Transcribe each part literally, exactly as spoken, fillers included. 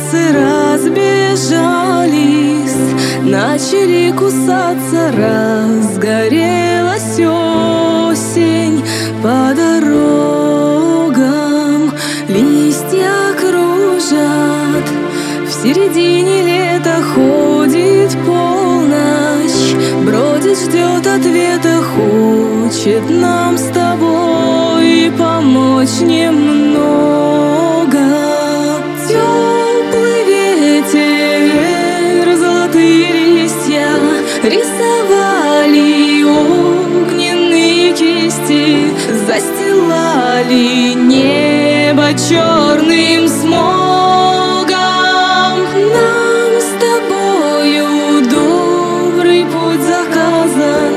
птицы разбежались, начали кусаться, разгорелась осень по дорогам. Листья кружат, в середине лета ходит полночь, бродит, ждет ответа, хочет нам с тобой помочь немного. Теплый ветер, золотые листья рисовали, огненные кисти застилали небо черным смогом. Нам с тобою добрый путь заказан,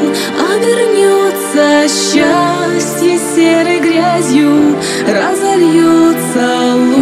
обернется счастье серой грязью, разольется